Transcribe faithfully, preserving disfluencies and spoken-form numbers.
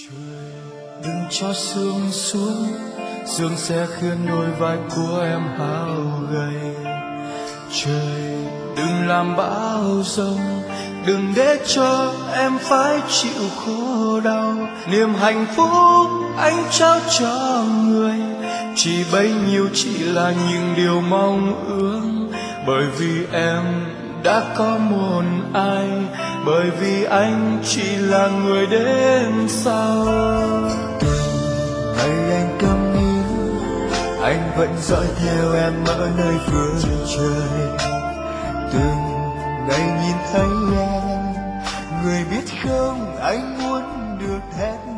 Trời đừng cho sương xuống, sương sẽ khiến đôi vai của em hao gầy. Trời đừng làm bão giông, đừng để cho em phải chịu khổ đau. Niềm hạnh phúc anh trao cho người, chỉ bấy nhiêu chỉ là những điều mong ước. Bởi vì em đã có một ai, bởi vì anh chỉ là người đến sau. Hay anh câm nín, anh vẫn dõi theo em ở nơi phương trời. Từng ngày nhìn thấy em, người biết không, anh muốn được hết